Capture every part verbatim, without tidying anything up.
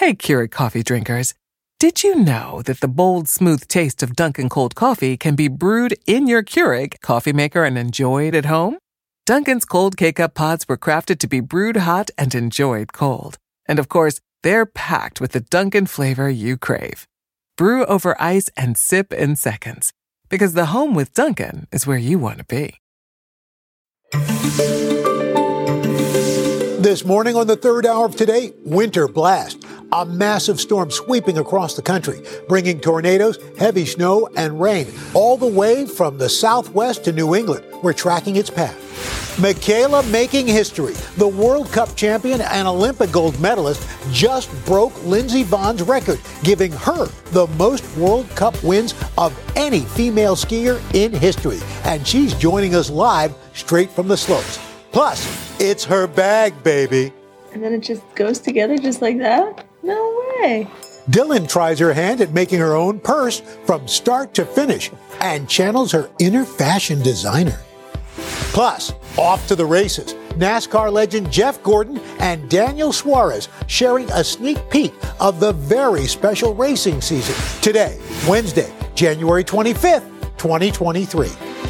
Hey, Keurig coffee drinkers. Did you know that the bold, smooth taste of Dunkin' cold coffee can be brewed in your Keurig coffee maker and enjoyed at home? Dunkin's cold K-Cup pods were crafted to be brewed hot and enjoyed cold. And of course, they're packed with the Dunkin' flavor you crave. Brew over ice and sip in seconds. Because the home with Dunkin' is where you want to be. This morning on the third hour of Today, winter blast. A massive storm sweeping across the country, bringing tornadoes, heavy snow, and rain all the way from the southwest to New England. We're tracking its path. Michaela making history. The World Cup champion and Olympic gold medalist just broke Lindsey Vonn's record, giving her the most World Cup wins of any female skier in history. And she's joining us live straight from the slopes. Plus, it's her bag, baby. And then it just goes together just like that? No way. Dylan tries her hand at making her own purse from start to finish and channels her inner fashion designer. Plus, off to the races. NASCAR legend Jeff Gordon and Daniel Suarez sharing a sneak peek of the very special racing season. Today, Wednesday, January twenty-fifth, twenty twenty-three.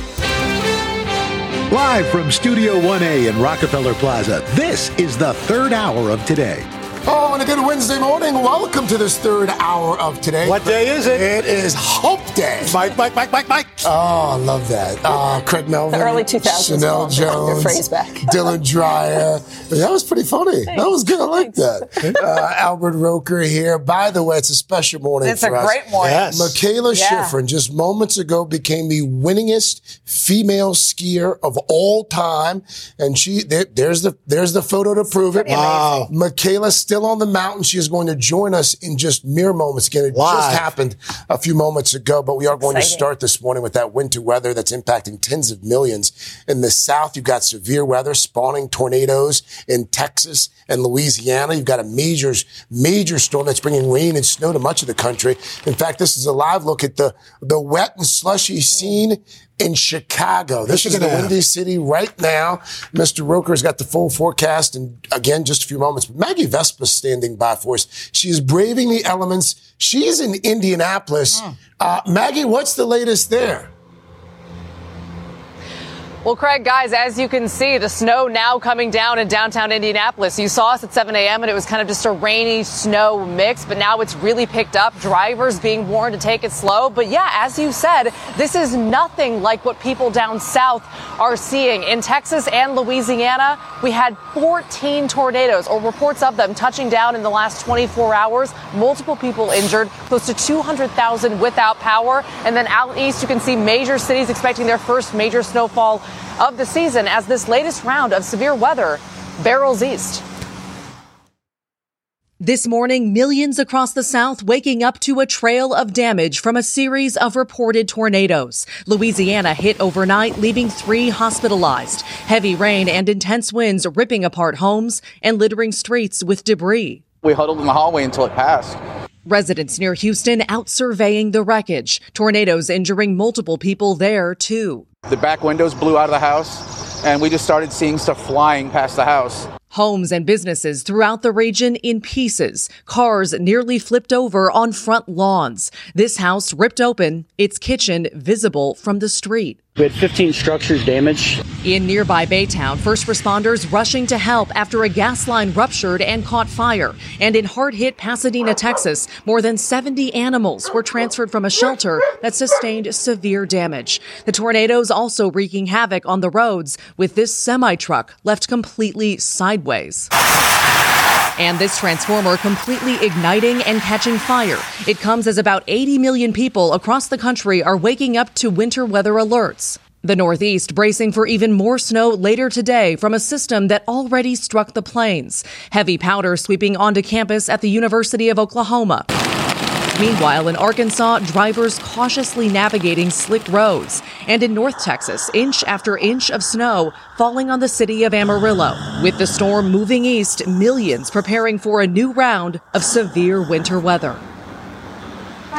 Live from Studio one A in Rockefeller Plaza, this is the third hour of Today. Oh, and a good Wednesday morning. Welcome to this third hour of Today. What day is it? It is Hump Day. Mike, Mike, Mike, Mike, Mike. Oh, I love that. Uh, Craig Melvin. The early two thousands. Chanel Jones. Phrase back. Dylan Dreyer. That was pretty funny. Thanks. That was good. I like Thanks. that. Uh, Albert Roker here. By the way, it's a special morning It's for a us. great morning. Yes. Michaela Yeah. Schifrin just moments ago became the winningest female skier of all time. And she, there, there's the, there's the photo to prove it. Pretty amazing. Michaela's still on the mountain. She is going to join us in just mere moments. Again, it Live. just happened a few moments ago, but we are going Exciting. to start this morning with that winter weather that's impacting tens of millions. In the south, you've got severe weather, spawning tornadoes in Texas and Louisiana. You've got a major, major storm that's bringing rain and snow to much of the country. In fact, this is a live look at the, the wet and slushy scene in Chicago. This is the Windy City right now. Mister Roker's got the full forecast, and again, just a few moments. But Maggie Vespa's standing by for us. She is braving the elements. She's in Indianapolis. Mm. Uh, Maggie, what's the latest there? Well, Craig, guys, as you can see, the snow now coming down in downtown Indianapolis. You saw us at seven a.m. and it was kind of just a rainy snow mix, but now it's really picked up. Drivers being warned to take it slow. But yeah, as you said, this is nothing like what people down south are seeing. In Texas and Louisiana, we had fourteen tornadoes, or reports of them, touching down in the last twenty-four hours. Multiple people injured, close to two hundred thousand without power. And then out east, you can see major cities expecting their first major snowfall of the season as this latest round of severe weather barrels east. This morning, millions across the South waking up to a trail of damage from a series of reported tornadoes. Louisiana hit overnight, leaving three hospitalized. Heavy rain and intense winds ripping apart homes and littering streets with debris. We huddled in the hallway until it passed. Residents near Houston out surveying the wreckage. Tornadoes injuring multiple people there, too. The back windows blew out of the house, and we just started seeing stuff flying past the house. Homes and businesses throughout the region in pieces. Cars nearly flipped over on front lawns. This house ripped open, its kitchen visible from the street. We had fifteen structures damaged. In nearby Baytown, first responders rushing to help after a gas line ruptured and caught fire. And in hard-hit Pasadena, Texas, more than seventy animals were transferred from a shelter that sustained severe damage. The tornadoes also wreaking havoc on the roads, with this semi-truck left completely sideways. And this transformer completely igniting and catching fire. It comes as about eighty million people across the country are waking up to winter weather alerts. The Northeast bracing for even more snow later today from a system that already struck the plains. Heavy powder sweeping onto campus at the University of Oklahoma. Meanwhile, in Arkansas, drivers cautiously navigating slick roads. And in North Texas, inch after inch of snow falling on the city of Amarillo. With the storm moving east, millions preparing for a new round of severe winter weather.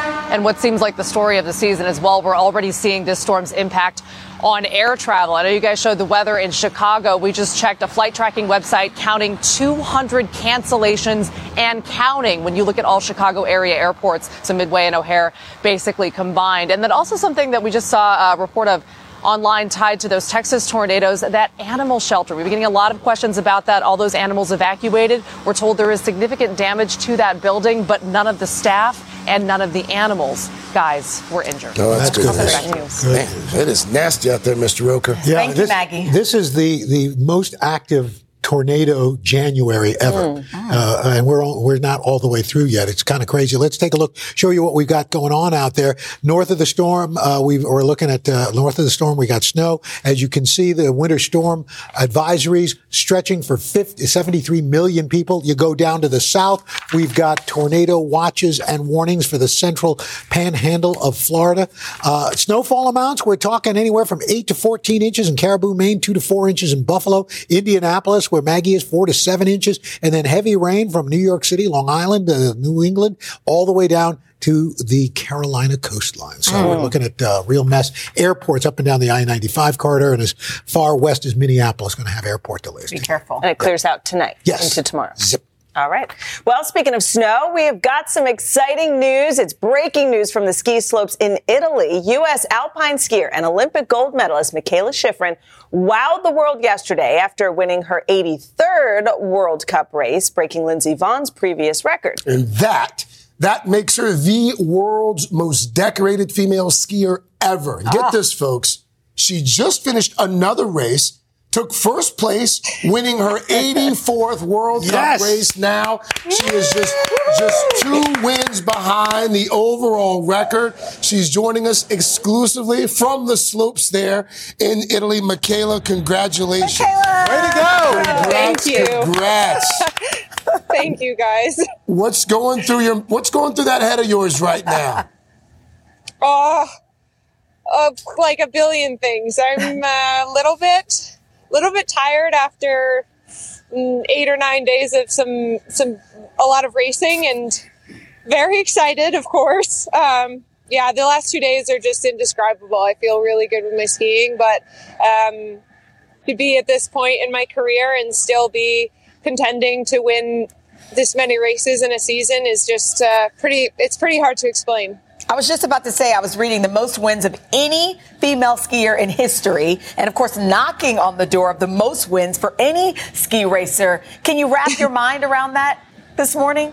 And what seems like the story of the season as well, we're already seeing this storm's impact on air travel. I know you guys showed the weather in Chicago. We just checked a flight tracking website counting two hundred cancellations and counting when you look at all Chicago area airports, so Midway and O'Hare basically combined. And then also something that we just saw a report of online tied to those Texas tornadoes, that animal shelter. We've been getting a lot of questions about that. All those animals evacuated. We're told there is significant damage to that building, but none of the staff and none of the animals, guys, were injured. Oh, that's good. That's good. Man, it is nasty out there, Mister Roker. Yeah, Thank this, you, Maggie. This is the, the most active tornado January ever. Mm. Uh, and we're all, we're not all the way through yet. It's kind of crazy. Let's take a look, show you what we've got going on out there. North of the storm, uh, we we're looking at, uh, north of the storm, we got snow. As you can see, the winter storm advisories stretching for fifty, seventy-three million people. You go down to the south, we've got tornado watches and warnings for the central panhandle of Florida. Uh, snowfall amounts, we're talking anywhere from eight to fourteen inches in Caribou, Maine, two to four inches in Buffalo, Indianapolis, where Maggie is, four to seven inches, and then heavy rain from New York City, Long Island, uh, New England, all the way down to the Carolina coastline. So mm. we're looking at uh, real mess. Airports up and down the I ninety-five corridor, and as far west as Minneapolis going to have airport delays. Be careful. And it clears yeah. out tonight yes. into tomorrow. Zip. All right. Well, speaking of snow, we have got some exciting news. It's breaking news from the ski slopes in Italy. U S alpine skier and Olympic gold medalist Mikaela Shiffrin wowed the world yesterday after winning her eighty-third World Cup race, breaking Lindsey Vonn's previous record. And that, that makes her the world's most decorated female skier ever. Get ah. this, folks. She just finished another race, took first place, winning her eighty-fourth World yes. Cup race now. She is just, just two wins behind the overall record. She's joining us exclusively from the slopes there in Italy. Mikaela, congratulations. Mikaela! Way to go! Congrats, Thank you. Congrats. Thank you, guys. What's going through your, what's going through that head of yours right now? Oh, uh, like a billion things. I'm a little bit... little bit tired after eight or nine days of some, some, a lot of racing, and very excited, of course. Um, yeah, the last two days are just indescribable. I feel really good with my skiing, but, um, to be at this point in my career and still be contending to win this many races in a season is just, uh, pretty, it's pretty hard to explain. I was just about to say, I was reading the most wins of any female skier in history, and of course, knocking on the door of the most wins for any ski racer. Can you wrap your mind around that this morning?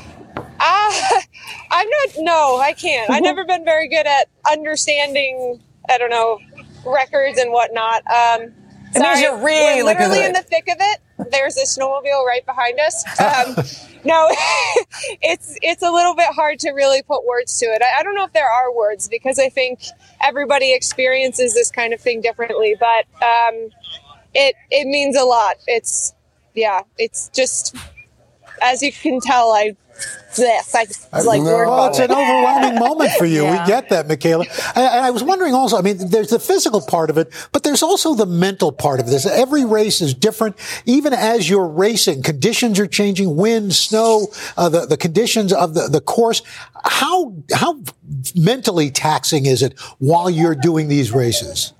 Uh, I'm not, no, I can't. I've never been very good at understanding, I don't know, records and whatnot. Um, it sorry, means you're really we're literally good. in the thick of it. There's a snowmobile right behind us. Um, no, it's it's a little bit hard to really put words to it. I, I don't know if there are words, because I think everybody experiences this kind of thing differently. But um, it it means a lot. It's yeah. It's just, as you can tell, I. Yes, I was like, no, well, it's an overwhelming moment for you. Yeah. We get that, Mikaela. I, I was wondering also, I mean, there's the physical part of it, but there's also the mental part of this. Every race is different. Even as you're racing, conditions are changing, wind, snow, uh, the, the conditions of the, the course. How, how mentally taxing is it while you're doing these races?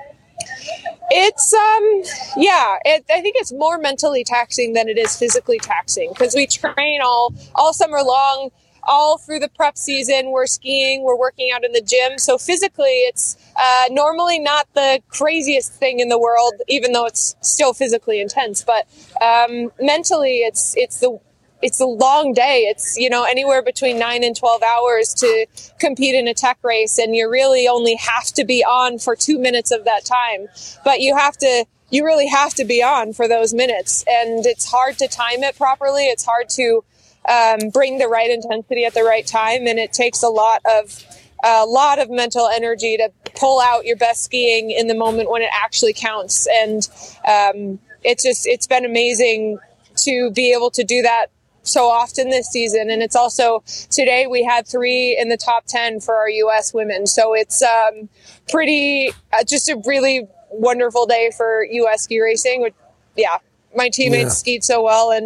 It's, um, yeah, it, I think it's more mentally taxing than it is physically taxing, because we train all, all summer long, all through the prep season. We're skiing, we're working out in the gym. So physically, it's uh, normally not the craziest thing in the world, even though it's still physically intense. But um, mentally, it's it's the it's a long day. It's, you know, anywhere between nine and twelve hours to compete in a tech race. And you really only have to be on for two minutes of that time. But you have to, you really have to be on for those minutes. And it's hard to time it properly. It's hard to um, bring the right intensity at the right time. And it takes a lot of, a lot of mental energy to pull out your best skiing in the moment when it actually counts. And um, it's just, it's been amazing to be able to do that so often this season. And it's also, today we had three in the top ten for our U S women. So it's um, pretty, uh, just a really wonderful day for U S ski racing. Yeah, my teammates yeah. skied so well, and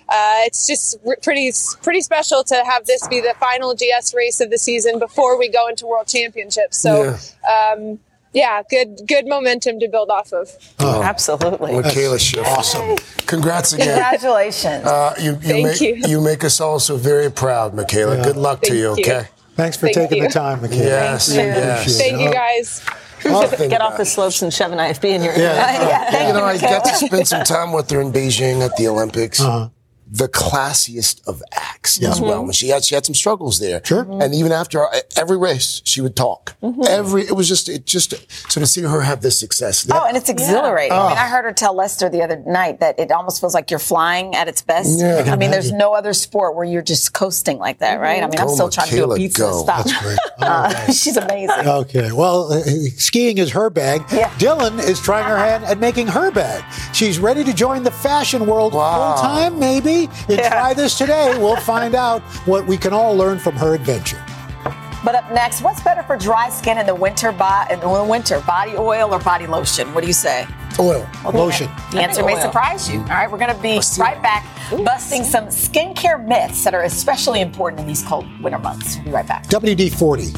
uh, it's just r- pretty pretty special to have this be the final G S race of the season before we go into World Championships. So. Yeah. Um, Yeah, good good momentum to build off of. Oh, absolutely. Michaela Schiff. Awesome. Congrats again. Congratulations. Uh, you, you, Thank make, you. you make us all so very proud, Michaela. Yeah. Good luck Thank to you, you. okay? Thanks for Thank taking you. the time, Michaela. Yes, Yeah. yes. Thank you, guys. Get off the slopes and shove an I F B in your Yeah. ear. Yeah. You know, I got to spend some time with her in Beijing at the Olympics. Uh-huh. The classiest of acts Yeah. as well. And she had she had some struggles there. Sure. Mm-hmm. And even after our, every race, she would talk. Mm-hmm. Every it was just it just so to see her have this success. Oh, and it's exhilarating. Yeah. I mean, I heard her tell Lester the other night that it almost feels like you're flying at its best. Yeah. I, I mean, there's imagine. no other sport where you're just coasting like that, right? I mean, I'm Go, still trying to do a Michaela, pizza go. stop. That's great. All Uh, right. she's amazing. Okay. Well, uh, skiing is her bag. Yeah. Dylan is trying her hand at making her bag. She's ready to join the fashion world Wow. full time, maybe. And Yeah. try this today. We'll find out what we can all learn from her adventure. But up next, what's better for dry skin in the winter? Bo- in the winter, body oil or body lotion? What do you say? Oil. Lotion. The answer may oil. surprise you. All right, we're going to be right back, busting some skincare myths that are especially important in these cold winter months. We'll be right back. W D forty.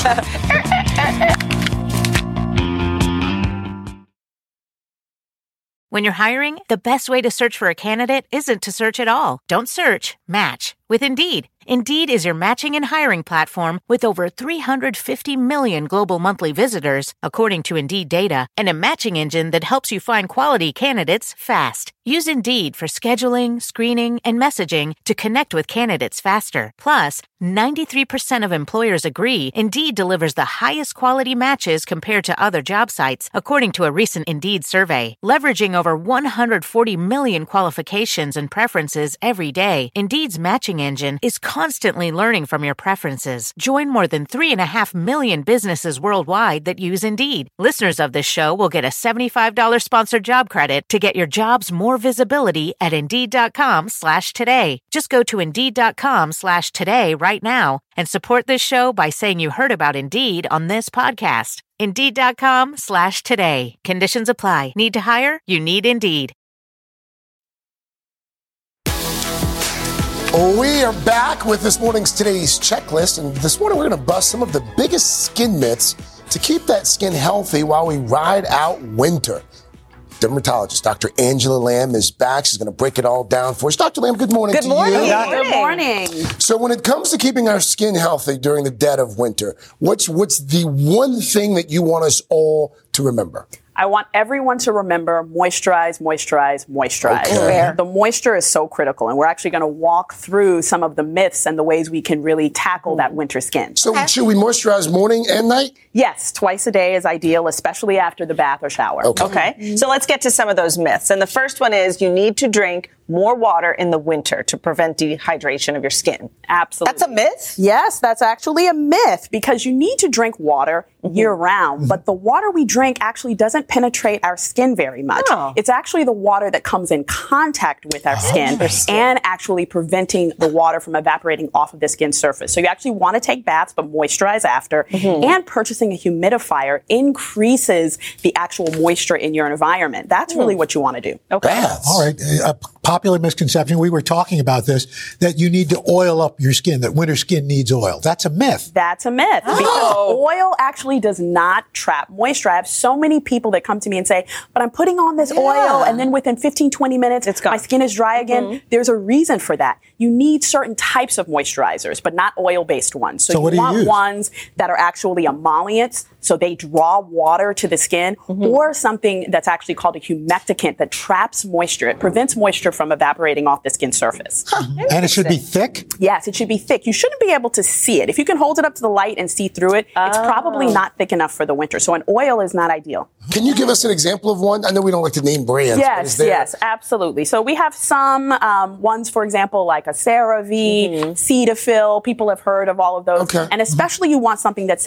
When you're hiring, the best way to search for a candidate isn't to search at all. Don't search, match with Indeed. Indeed is your matching and hiring platform with over three hundred fifty million global monthly visitors, according to Indeed data, and a matching engine that helps you find quality candidates fast. Use Indeed for scheduling, screening, and messaging to connect with candidates faster. Plus, ninety-three percent of employers agree Indeed delivers the highest quality matches compared to other job sites, according to a recent Indeed survey. Leveraging over one hundred forty million qualifications and preferences every day, Indeed's matching engine is constantly learning from your preferences. Join more than three and a half million businesses worldwide that use Indeed. Listeners of this show will get a seventy-five dollars sponsored job credit to get your jobs more visibility at Indeed.com slash today. Just go to Indeed.com slash today right now and support this show by saying you heard about Indeed on this podcast. Indeed.com slash today. Conditions apply. Need to hire? You need Indeed. We are back with this morning's Today's Checklist, and this morning we're going to bust some of the biggest skin myths to keep that skin healthy while we ride out winter. Dermatologist Doctor Angela Lamb is back. She's going to break it all down for us. Doctor Lamb, good morning Good to morning. you. Good morning. So when it comes to keeping our skin healthy during the dead of winter, what's what's the one thing that you want us all to remember? I want everyone to remember moisturize, moisturize, moisturize. Okay. The moisture is so critical, and we're actually going to walk through some of the myths and the ways we can really tackle that winter skin. So should we moisturize morning and night? Yes, twice a day is ideal, especially after the bath or shower. Okay. Okay, so let's get to some of those myths. And the first one is you need to drink more water in the winter to prevent dehydration of your skin. Absolutely. That's a myth? Yes, that's actually a myth because you need to drink water Mm-hmm. year round, but the water we drink actually doesn't penetrate our skin very much. Oh. It's actually the water that comes in contact with our skin and actually preventing the water from evaporating off of the skin surface. So you actually want to take baths, but moisturize after. Mm-hmm. And purchasing a humidifier increases the actual moisture in your environment. That's really what you want to do. Okay. Baths. All right. A popular misconception, we were talking about this, that you need to oil up your skin, that winter skin needs oil. That's a myth. That's a myth because oil actually does not trap moisture. I have so many people that come to me and say, but I'm putting on this oil and then within fifteen, twenty minutes, It's gone. my skin is dry again. Mm-hmm. There's a reason for that. You need certain types of moisturizers, but not oil-based ones. So, So you what do you want use? ones that are actually emollients, so they draw water to the skin, Mm-hmm. or something that's actually called a humectacant that traps moisture. It prevents moisture from evaporating off the skin surface. And it should be thick. Yes, it should be thick. You shouldn't be able to see it. If you can hold it up to the light and see through it, it's probably not thick enough for the winter. So an oil is not ideal. Can you give us an example of one? I know we don't like to name brands. but is Yes, there- yes, absolutely. So we have some um, ones, for example, like a CeraVe, Cetaphil. People have heard of all of those. Okay. And especially you want something that says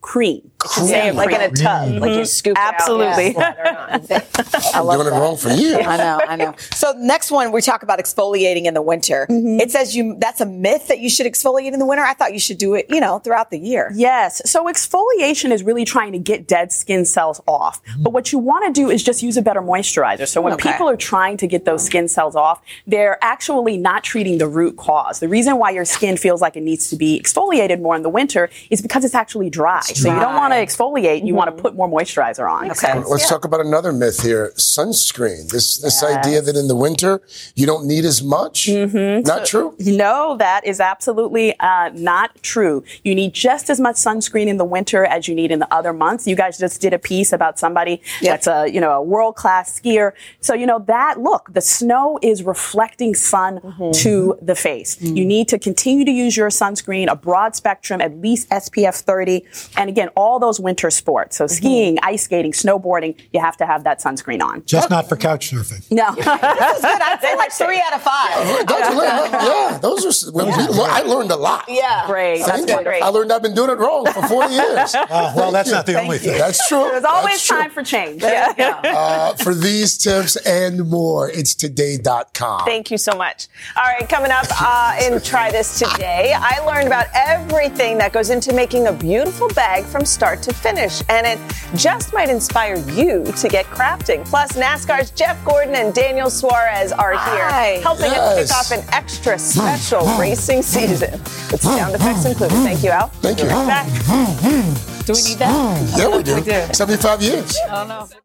cream. Cream. Same, like in a tub, mm-hmm. like you scoop Absolutely. it out. Absolutely. I'm doing it wrong for you. I know, I know. So next one, we talk about exfoliating in the winter. Mm-hmm. It says you that's a myth that you should exfoliate in the winter. I thought you should do it, you know, throughout the year. Yes. So exfoliation is really trying to get dead skin cells off. Mm-hmm. But what you want to do is just use a better moisturizer. So when okay. people are trying to get those skin cells off, they're actually not treating the root cause. The reason why your skin feels like it needs to be exfoliated more in the winter is because it's actually dry. It's so dry. you don't want to exfoliate. You mm-hmm. want to put more moisturizer on. Okay. Let's yeah. talk about another myth here. Sunscreen. This this yes. idea that in the winter you don't need as much. Mm-hmm. Not so, true? No, that is absolutely uh, not true. You need just as much sunscreen in the winter as you need in the other months. You guys just did a piece about somebody yep. that's a, you know, a world-class skier. So, you know, that, look, the snow is reflecting sun mm-hmm. to the face. Mm-hmm. You need to continue to use your sunscreen, a broad spectrum, at least S P F thirty. And again, all those winter sports. So mm-hmm. skiing, ice skating, snowboarding, you have to have that sunscreen on. Just not for couch surfing. No. This is good. I'd say like three out of five. Yeah, those, yeah, those are, well, we, I learned a lot. Yeah. Great. That's Thank great. I learned I've been doing it wrong for forty years. Uh, well, that's you. not the Thank only you. thing. That's true. There's always That's true. time for change. Yeah. Uh, for these tips and more, it's today dot com. Thank you so much. All right, coming up uh, in Try This Today, I learned about everything that goes into making a beautiful bag from start to finish, and it just might inspire you to get crafting. Plus, NASCAR's Jeff Gordon and Daniel Suarez are here, Hi. helping Yes. us kick off an extra special racing season. With sound effects included. Thank you, Al. Thank you. Right back. Do we need that? Yeah, we do. We do. seventy-five years. I don't know.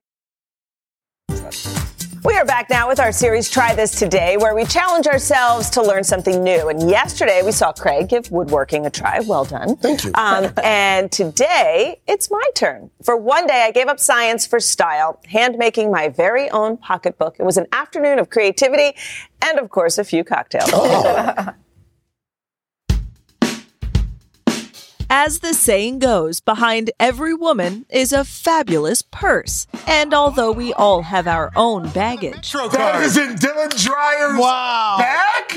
We are back now with our series Try This Today, where we challenge ourselves to learn something new. And yesterday we saw Craig give woodworking a try. Well done. Thank you. Um, and today it's my turn. For one day, I gave up science for style, hand making my very own pocketbook. It was an afternoon of creativity and, of course, a few cocktails. Oh. As the saying goes, behind every woman is a fabulous purse. And although we all have our own baggage, That is in Dylan Dreyer's Wow. bag?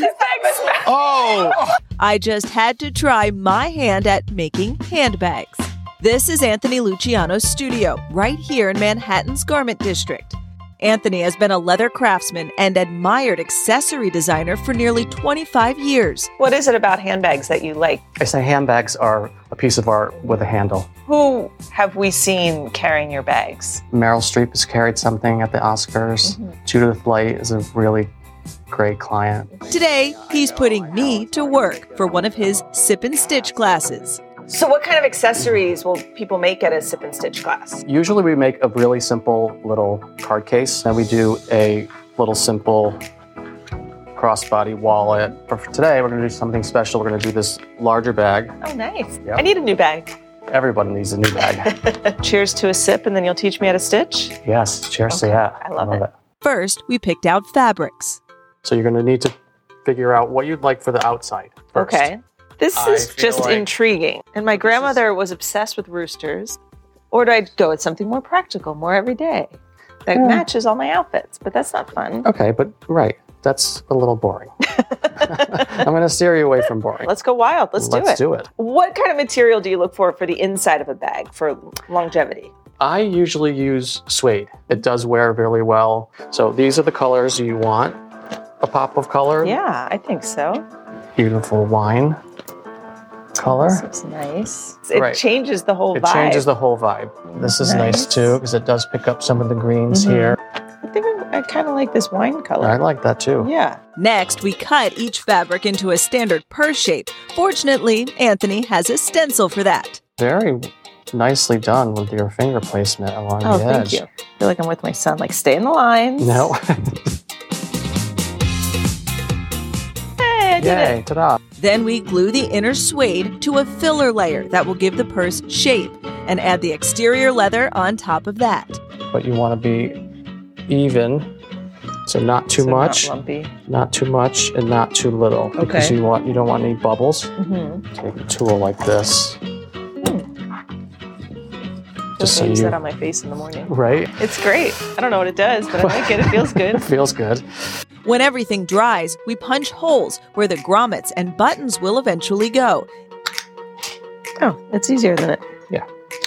Oh. I just had to try my hand at making handbags. This is Anthony Luciano's studio, right here in Manhattan's Garment District. Anthony has been a leather craftsman and admired accessory designer for nearly twenty-five years. What is it about handbags that you like? I say handbags are a piece of art with a handle. Who have we seen carrying your bags? Meryl Streep has carried something at the Oscars. Mm-hmm. Judith Light is a really great client. Today, he's putting me to work for one of his sip and stitch classes. So what kind of accessories will people make at a sip and stitch class? Usually we make a really simple little card case, and we do a little simple crossbody wallet. But for today, we're going to do something special. We're going to do this larger bag. Oh, nice. Yep. I need a new bag. Everybody needs a new bag. Cheers to a sip, and then you'll teach me how to stitch? Yes, cheers Okay. to that. I love, I love it. it. First, we picked out fabrics. So you're going to need to figure out what you'd like for the outside first. Okay. This I is feel just like intriguing. And my grandmother was obsessed with roosters. Or do I go with something more practical, more everyday? That Yeah. matches all my outfits, but that's not fun. Okay, but right. That's a little boring. I'm going to steer you away from boring. Let's go wild. Let's, do it. Let's do it. What kind of material do you look for for the inside of a bag for longevity? I usually use suede. It does wear really well. So these are the colors you want. A pop of color. Yeah, I think so. Beautiful wine color. This looks nice. It Right. changes the whole It vibe. changes the whole vibe. This is nice, Nice. too because it does pick up some of the greens Mhm. here. I think I, I kind of like this wine color. I like that too. Yeah. Next, we cut each fabric into a standard purse shape. Fortunately, Anthony has a stencil for that. Very nicely done with your finger placement along Oh, the thank edge. you. I feel like I'm with my son. Like, stay in the lines. No. Hey, I did Yay, it. ta-da. Then we glue the inner suede to a filler layer that will give the purse shape and add the exterior leather on top of that. But you want to be even. So not too So much, Not lumpy. not too much, and not too little. Because Okay. you want you don't want any bubbles. Mm-hmm. Take a tool like this. Just so use you, that on my face in the morning. right? It's great. I don't know what it does, but I like it. It feels good. It feels good. When everything dries, we punch holes where the grommets and buttons will eventually go. Oh, it's easier than it. Yeah.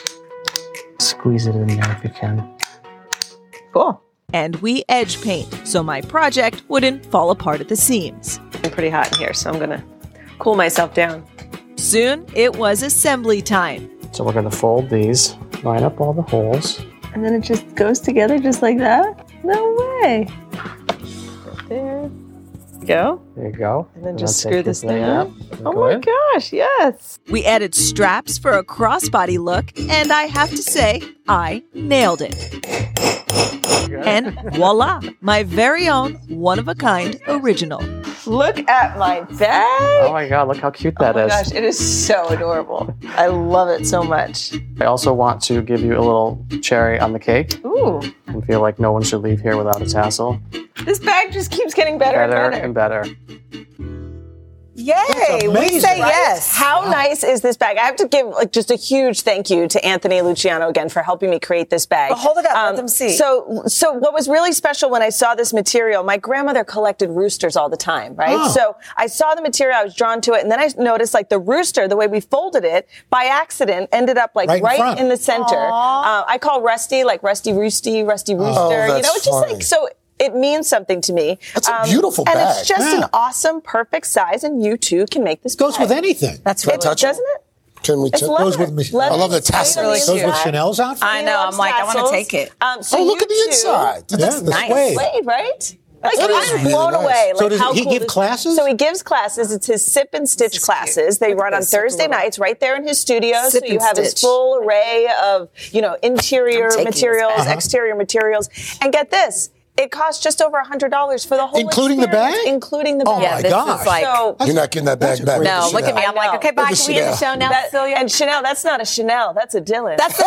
Squeeze it in there if you can. Cool. And we edge paint, so my project wouldn't fall apart at the seams. I'm pretty hot in here, so I'm gonna cool myself down. Soon, it was assembly time. So we're going to fold these, line up all the holes. And then it just goes together just like that? No way. Right there. Go. There you go. And then And just I'll screw take this your thing thing up. up. Oh Go my in. gosh, yes. We added straps for a crossbody look, and I have to say, I nailed it. And voila, my very own one-of-a-kind original. Look at my bag. Oh my God, look how cute that oh my is. gosh, it is so adorable. I love it so much. I also want to give you a little cherry on the cake. Ooh. And feel like no one should leave here without a tassel. This bag just keeps getting better, Better and better. and better. Yay! We amazing, say right? yes. How nice is this bag? I have to give like just a huge thank you to Anthony Luciano again for helping me create this bag. Well, hold it up, let them see. So, so what was really special when I saw this material? My grandmother collected roosters all the time, right? Oh. So I saw the material, I was drawn to it, and then I noticed like the rooster, the way we folded it, by accident, ended up like Right in right, front. in the center. Uh, I call Rusty like Rusty Roosty, Rusty Rooster. Oh, you know, that's it's just funny. like so. It means something to me. That's a beautiful and bag. it's just Yeah. an awesome, perfect size, and you too can make this. Goes bag. with anything. That's Can I really touch it? Doesn't it? Can we It's touch leather. Goes with me- Leather. I love the tassels. Really Goes with cute. Chanel's outfit. I know. I'm like, I want to Tassels. take it. Um, so Oh, look you at the two- inside. Yeah, That's the nice. suede. Suede, right? Like, That I'm is just really blown nice. away. So Like, does how he cool give this- classes? So he gives classes. It's his sip and stitch classes. They Look at run on this. Look Thursday at that. nights right there in his studio. Sip so you and have his stitch. full array of, you know, interior I'm taking this materials, back. exterior materials. And get this. It costs just over one hundred dollars for the whole Including the experience, bag? Including the Oh bag. my this gosh. is like, So, You're not getting that That's bag a back. great no, look at me. I'm like, okay, bye. Look at Can we end the Chanel. show now, that, Cecilia? and Chanel, that's not a Chanel. That's a Dylan. That's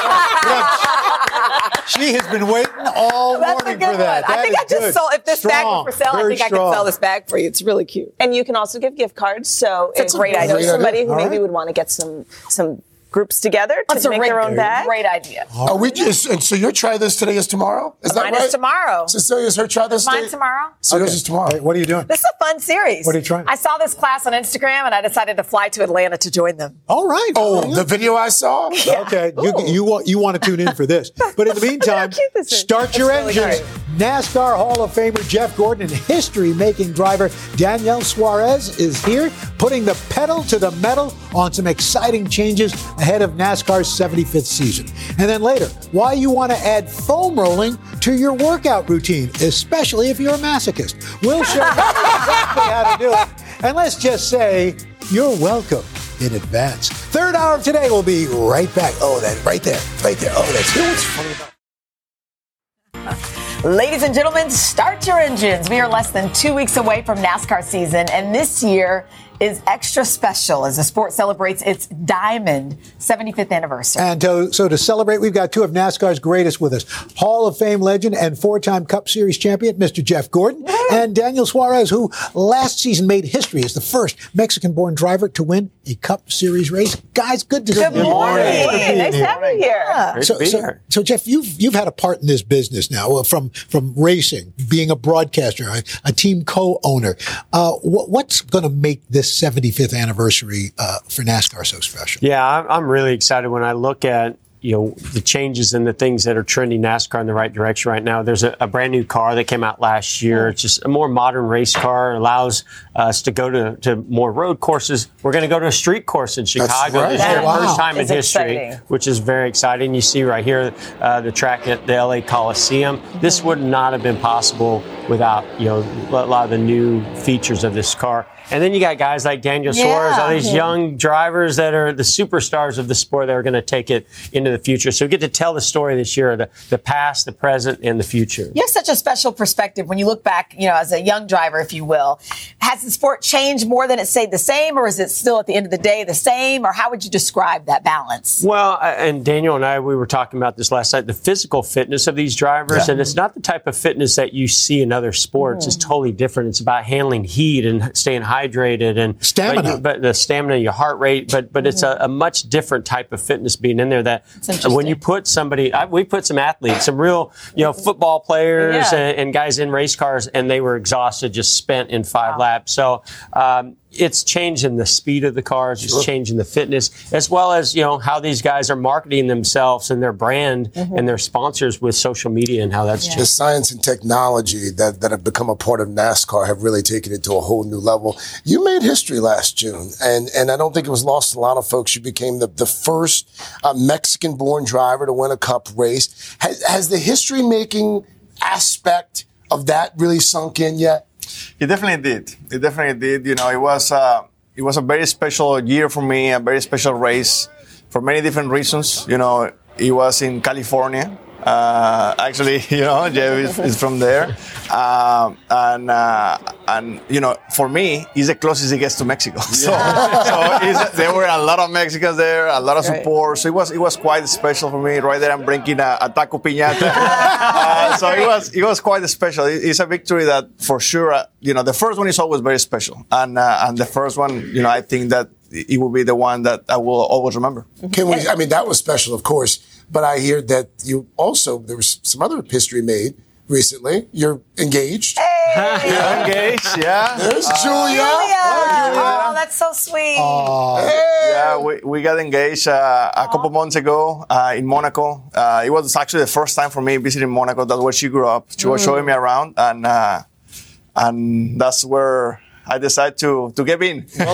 She has been waiting all That's a morning good for that. one. I That think is I just good. sold. If this bag Strong. was for sale, I Very think I strong. could sell this bag for you. It's really cute. And you can also give gift cards. So That's if a great you know idea. somebody who All maybe right. would want to get some some groups together to That's a make great, their own bag. great idea. Are we just, and so your try this today is tomorrow? Is that Mine right? is tomorrow. Cecilia's her try this Mine today? tomorrow. So yours is tomorrow. Hey, what are you doing? This is a fun series. What are you trying? I saw this class on Instagram and I decided to fly to Atlanta to join them. All right. Oh, the video I saw? Okay, you, you want you want to tune in for this, but in the meantime, cute this is. start your It's really engines. NASCAR Hall of Famer Jeff Gordon and history-making driver Daniel Suarez is here, putting the pedal to the metal on some exciting changes ahead of NASCAR's seventy-fifth season. And then later, why you want to add foam rolling to your workout routine, especially if you're a masochist. We'll show you exactly how to do it. And let's just say, you're welcome in advance. Third hour of today will be right back. Oh, that right there, right there. Oh, that's you know what's funny about. Ladies and gentlemen, start your engines. We are less than two weeks away from NASCAR season, and this year is extra special as the sport celebrates its diamond seventy-fifth anniversary. And to, so to celebrate, we've got two of NASCAR's greatest with us. Hall of Fame legend and four-time Cup Series champion, Mister Jeff Gordon, and Daniel Suarez, who last season made history as the first Mexican-born driver to win a Cup Series race. Guys, good to see you. Good morning. Good to be Nice to here. have you here. Great So, to be so, here. so, Jeff, you've you've had a part in this business now, uh, from from racing, being a broadcaster, a, a team co-owner. Uh, what, what's going to make this seventy-fifth anniversary uh, for NASCAR so special? Yeah, I'm, I'm really excited when I look at, you know, the changes and the things that are trending NASCAR in the right direction right now. There's a, a brand new car that came out last year. It's just a more modern race car. It allows us to go to, to more road courses. We're going to go to a street course in Chicago right. this year, Wow. first time in It's history, exciting. which is very exciting. You see right here uh, the track at the L A Coliseum. This would not have been possible without, you know, a lot of the new features of this car. And then you got guys like Daniel Yeah. Suarez, all these young drivers that are the superstars of the sport that are going to take it into the future. So we get to tell the story this year, the, the past, the present, and the future. You have such a special perspective when you look back, you know, as a young driver, if you will. Has the sport changed more than it stayed the same, or is it still at the end of the day the same, or how would you describe that balance? Well, uh, and Daniel and I, we were talking about this last night, the physical fitness of these drivers, Yeah. and it's not the type of fitness that you see in other sports. It's totally different. It's about handling heat and staying hydrated and Stamina. But, you, but the stamina, your heart rate, but but it's a, a much different type of fitness being in there that interesting. when you put somebody, I, we put some athletes, some real, you know, football players Yeah. and, and guys in race cars, and they were exhausted, just spent in five laps. So, um, it's changing the speed of the cars, it's sure. changing the fitness, as well as, you know, how these guys are marketing themselves and their brand mm-hmm. and their sponsors with social media and how that's yeah. changed. The science and technology that, that have become a part of NASCAR have really taken it to a whole new level. You made history last June, and, and I don't think it was lost to a lot of folks. You became the, the first uh, Mexican-born driver to win a Cup race. Has, has the history-making aspect of that really sunk in yet? It definitely did. It definitely did. You know, it was uh, it was a very special year for me, a very special race for many different reasons. You know, it was in California. Uh, actually, you know, Jeff is, is from there. Um, and, uh, and, you know, for me, it's the closest it gets to Mexico. So, so it's, there were a lot of Mexicans there, a lot of support. Right. So it was it was quite special for me. Right there, I'm drinking a, a taco piñata. uh, so it was it was quite special. It, it's a victory that, for sure, uh, you know, the first one is always very special. And, uh, and the first one, you know, I think that it will be the one that I will always remember. Can we, I mean, that was special, of course. But I hear that you also, there was some other history made recently. You're engaged. Hey! You're engaged, yeah. There's uh, Julia. Julia. Oh, Julia. Oh, that's so sweet. Uh, hey. Yeah, we, we got engaged uh, a couple months ago uh, in Monaco. Uh, it was actually the first time for me visiting Monaco. That's where she grew up. She was mm. showing me around, and uh, and that's where I decided to, to get in. Smart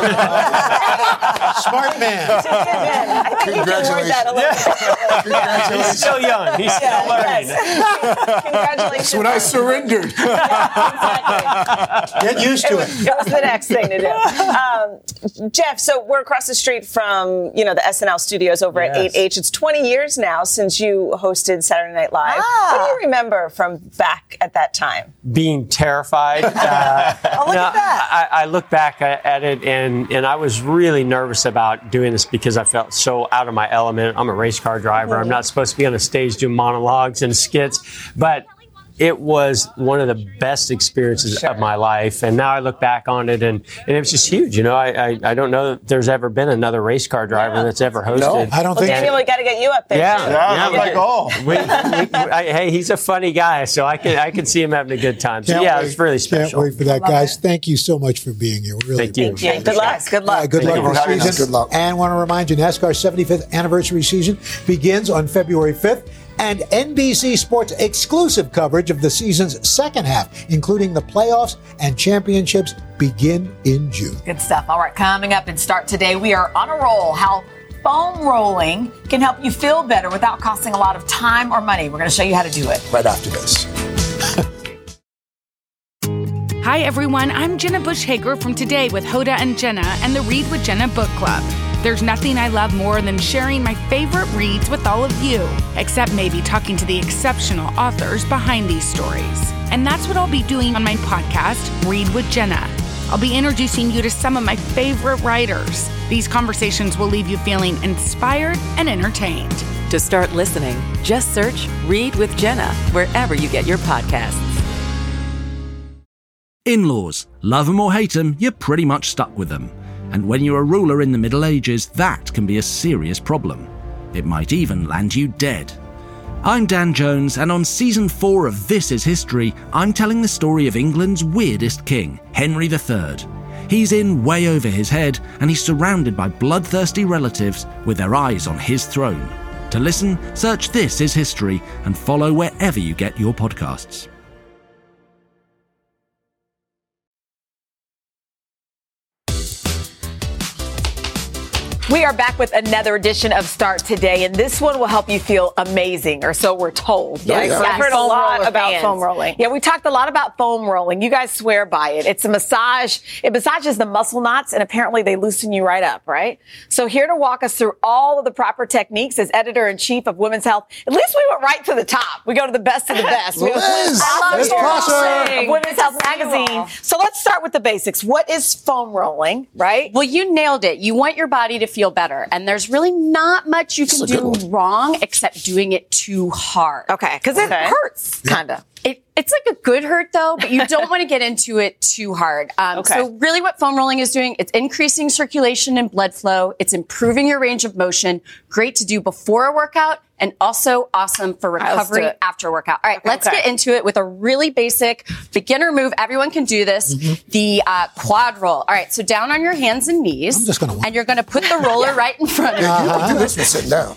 man. I think Congratulations. That a little yeah. Congratulations. He's still young. He's still yeah, learning. Yes. Congratulations. That's when I surrendered. Yeah, exactly. Get used to it. it. It was the next thing to do. Um, Jeff, so we're across the street from, you know, the S N L studios over yes. at eight H. It's twenty years now since you hosted Saturday Night Live. Ah. What do you remember from back at that time? Being terrified. Uh, oh, look no, at that. I, I look back at it, and, and I was really nervous about doing this because I felt so out of my element. I'm a race car driver. I'm not supposed to be on a stage doing monologues and skits, but it was one of the best experiences sure. of my life. And now I look back on it, and, and it was just huge. You know, I, I, I don't know that there's ever been another race car driver yeah. that's ever hosted. No, I don't well, think Daniel, we got to get you up there. Yeah, too. yeah, yeah I'm like, oh. we, we, I, hey, he's a funny guy, so I can I can see him having a good time. So, can't yeah, wait, it's really special. Can't wait for that, guys. It. Thank you so much for being here. Really Thank you. Thank you. Good luck. Good luck. Uh, good Thank luck you. this season. Good luck. And want to remind you, NASCAR's seventy-fifth anniversary season begins on February fifth. And N B C Sports exclusive coverage of the season's second half, including the playoffs and championships, begin in June. Good stuff. All right, coming up and start today, we are on a roll. How foam rolling can help you feel better without costing a lot of time or money. We're going to show you how to do it. Right after this. Hi, everyone. I'm Jenna Bush Hager from Today with Hoda and Jenna and the Read with Jenna book club. There's nothing I love more than sharing my favorite reads with all of you, except maybe talking to the exceptional authors behind these stories. And that's what I'll be doing on my podcast, Read with Jenna. I'll be introducing you to some of my favorite writers. These conversations will leave you feeling inspired and entertained. To start listening, just search Read with Jenna wherever you get your podcasts. In-laws. Love them or hate them, you're pretty much stuck with them. And when you're a ruler in the Middle Ages, that can be a serious problem. It might even land you dead. I'm Dan Jones, and on season four of This Is History, I'm telling the story of England's weirdest king, Henry the Third. He's in way over his head, and he's surrounded by bloodthirsty relatives with their eyes on his throne. To listen, search This Is History and follow wherever you get your podcasts. We are back with another edition of Start Today, and this one will help you feel amazing, or so we're told. Yeah, Right? yeah. So I've heard a foam lot roller about fans. foam rolling. Yeah, we talked a lot about foam rolling. You guys swear by it. It's a massage. It massages the muscle knots, and apparently they loosen you right up, right? So here to walk us through all of the proper techniques is editor-in-chief of Women's Health. At least we went right to the top. We go to the best of the best. We Liz, Liz Prosser of Women's Health Magazine. So let's start with the basics. What is foam rolling, right? Well, you nailed it. You want your body to feel better, and there's really not much you can do wrong except doing it too hard. Okay, because it Okay. hurts, kind of. It, it's like a good hurt though, but you don't want to get into it too hard. Um, Okay. So really what foam rolling is doing, it's increasing circulation and blood flow. It's improving your range of motion. Great to do before a workout and also awesome for right, let's do recovery it. after a workout. All right, let's Okay. get into it with a really basic beginner move. Everyone can do this. Mm-hmm. The uh, quad roll. All right, so down on your hands and knees. I'm just gonna and you're going to put the roller right in front of you. You can do this one sitting down.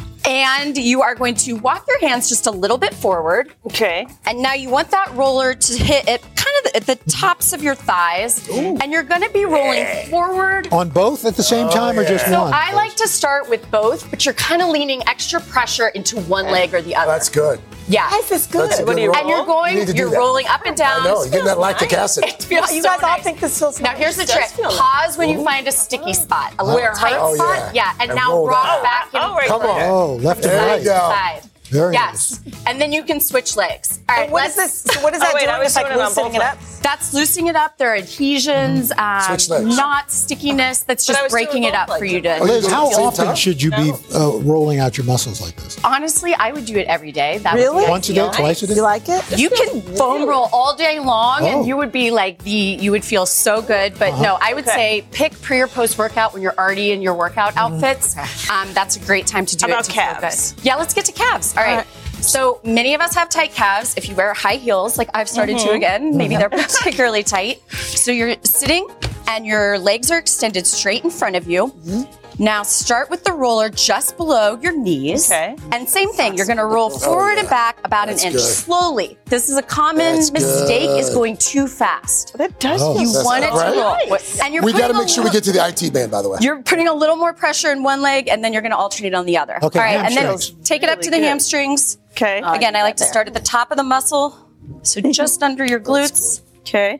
And you are going to walk your hands just a little bit forward. Okay. And now you want that roller to hit at kind of at the tops of your thighs. And you're going to be rolling forward. On both at the same time or just So one? I like to start with both, but you're kind of leaning extra pressure into one leg or the other. That's good. Yeah. This is good. That's a What good do you roll. And you're going, You need to do you're that. rolling up and down. I know, you're getting that lactic acid. It feels You so guys all nice. think this feels Now nice. here's the It does trick. feel nice. Pause when you find a sticky spot, a little Where it tight hurts? spot. Oh, Yeah, yeah. and And now roll rock that. back and Oh, right Come on. Oh, left and There right. you go. side. Very Yes. And then you can switch legs. All right, And what is let's- this? So what is that Oh, wait, doing? I was It's like doing it on loosening both it up? legs. That's loosening it up. There are adhesions, um, Switch legs. not stickiness. That's But I just was breaking doing it up both for legs. you to. Liz, how Same often time? should you be uh, rolling out your muscles like this? Honestly, I would do it every day. That Really? would be Once a day, ideal. twice a day? You like it? You can foam roll all day long, Oh. and you would be like the. You would feel so good. But no, I would Okay. say pick pre or post workout when you're already in your workout outfits. Um, that's a great time to do How it. about to feel calves? good. Yeah, let's get to calves. All right. So many of us have tight calves. If you wear high heels, like I've started to again, maybe they're particularly tight. So you're sitting and your legs are extended straight in front of you. Now start with the roller just below your knees. Okay. And same thing, you're gonna roll forward yeah. and back about That's an inch good. slowly. This is a common That's mistake is good. going too fast. That does Oh. feel You That's want it to right. roll. And you're We got to putting a make sure we little- get to the I T band, by the way. You're putting a little more pressure in one leg and then you're gonna alternate on the other. Okay, All right, and then hamstrings. take it up to the Really good. hamstrings. Okay. Again, I like to start at the top of the muscle, so just under your glutes, Okay.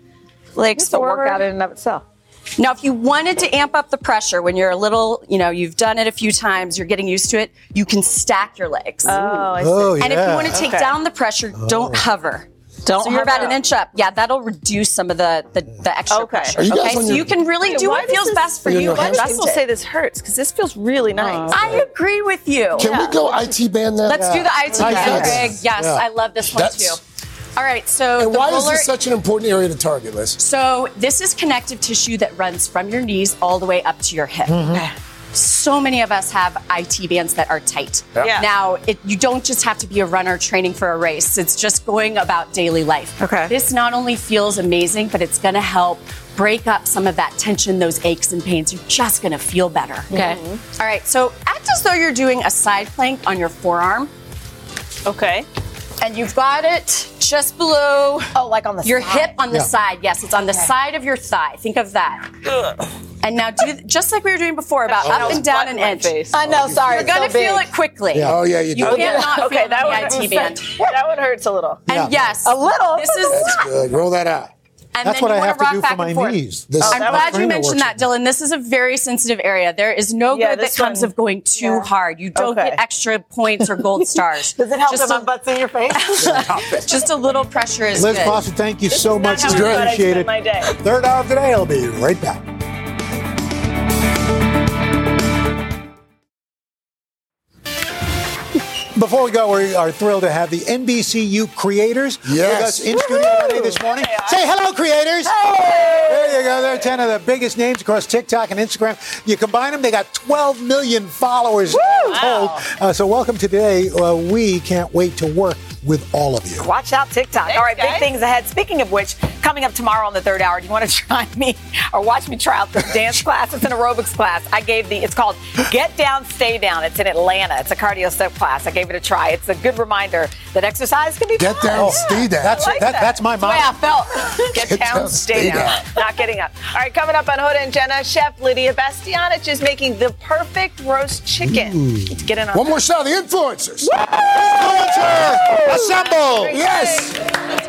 legs It's a forward. workout in and of itself. Now, if you wanted to amp up the pressure when you're a little, you know, you've done it a few times, you're getting used to it, you can stack your legs. Oh, I see. Oh, yeah. And if you want to take Okay. down the pressure, don't hover. Don't So you're hover about an up. inch up. Yeah, that'll reduce some of the the, the extra Okay. pressure. Are you guys Okay, on so your- you can really Wait, do why what does feels this- best for Are you you. on your Why does That's people say this hurts? Because this feels really nice. I agree with you. Can we go I T band now? Let's do the I T I band, guess. Greg. Yes, Yeah. I love this one That's- too. All right, so And the why is roller, this such an important area to target, Liz? so this is connective tissue that runs from your knees all the way up to your hip. So many of us have I T bands that are tight. Yeah. Yeah. Now, it, you don't just have to be a runner training for a race. It's just going about daily life. Okay. This not only feels amazing, but it's going to help break up some of that tension, those aches and pains. You're just going to feel better. Okay. All right. So act as though you're doing a side plank on your forearm. Okay. And you've got it just below Oh, like on the your side. hip on the Yeah. side. Yes, it's on the side of your thigh. Think of that. And now do just like we were doing before, about up and down an inch. I know, sorry. You're gonna it's so feel big. it quickly. Yeah. Oh, yeah, you do. You can't not Okay, feel it that on the one I T band. That one hurts a little. And Yeah. yes, A little. This is That's good. Roll that out. and That's then what you I wanna have to rock do back for my and forth. knees. This- I'm Oh, glad you trainer mentioned works that, Dylan. This is a very sensitive area. There is no Yeah, good that this comes one- of going too yeah. hard. You don't Okay. get extra points or gold stars. Does it help Just if my a- butt's in your face? Just a little pressure is Liz good. Foster, thank you so much. Not how We I thought I'd appreciate spend it. my day. Third hour of the day, I'll be right back. Before we go, we are thrilled to have the N B C U creators Yes. with us in studio today this morning. Say hello, creators. There you go. They're ten of the biggest names across TikTok and Instagram. You combine them, they got twelve million followers all told. Uh, so welcome today. Uh, we can't wait to work with all of you. Watch out, TikTok. Thanks, All right, guys. big things ahead. Speaking of which, coming up tomorrow on the third hour, do you want to try me or watch me try out the dance class? It's an aerobics class. I gave the, it's called Get Down, Stay Down. It's in Atlanta. It's a cardio step class. I gave it a try. It's a good reminder that exercise can be Get fun. down, stay down. That's, like that, that. that's my That's the way I mom. felt. Get, Get down, down, stay stay down. down. Not getting up. All right, coming up on Hoda and Jenna, Chef Lydia Bastianich is making the perfect roast chicken. Let's get in on One more shot of the influencers. Influencer, assemble. Yes.